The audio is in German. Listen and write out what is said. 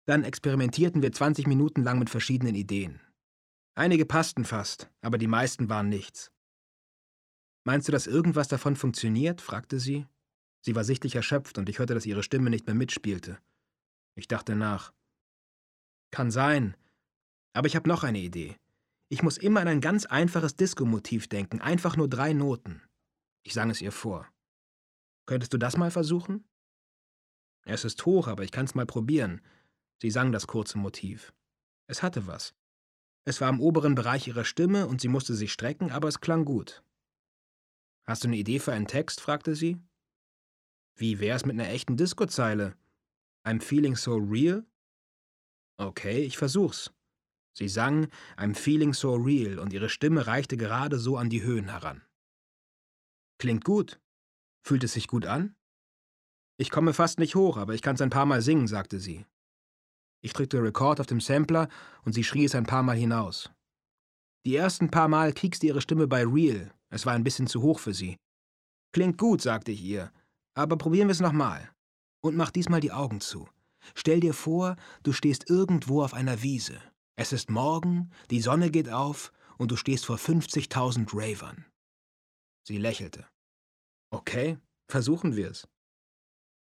Dann experimentierten wir 20 Minuten lang mit verschiedenen Ideen. Einige passten fast, aber die meisten waren nichts. »Meinst du, dass irgendwas davon funktioniert?« fragte sie. Sie war sichtlich erschöpft und ich hörte, dass ihre Stimme nicht mehr mitspielte. Ich dachte nach. »Kann sein. Aber ich habe noch eine Idee. Ich muss immer an ein ganz einfaches Disco-Motiv denken, einfach nur 3 Noten.« Ich sang es ihr vor. »Könntest du das mal versuchen?« »Es ist hoch, aber ich kann's mal probieren.« Sie sang das kurze Motiv. Es hatte was. Es war im oberen Bereich ihrer Stimme und sie musste sich strecken, aber es klang gut. »Hast du eine Idee für einen Text?« fragte sie. »Wie wär's mit einer echten Disco-Zeile? I'm feeling so real?« »Okay, ich versuch's.« Sie sang »I'm feeling so real« und ihre Stimme reichte gerade so an die Höhen heran. »Klingt gut. Fühlt es sich gut an?« »Ich komme fast nicht hoch, aber ich kann's ein paar Mal singen«, sagte sie. Ich drückte Record auf dem Sampler und sie schrie es ein paar Mal hinaus. Die ersten paar Mal piekste ihre Stimme bei Real. Es war ein bisschen zu hoch für sie. »Klingt gut«, sagte ich ihr, »aber probieren wir es nochmal. Und mach diesmal die Augen zu. Stell dir vor, du stehst irgendwo auf einer Wiese. Es ist Morgen, die Sonne geht auf und du stehst vor 50.000 Ravern.« Sie lächelte. »Okay, versuchen wir es.«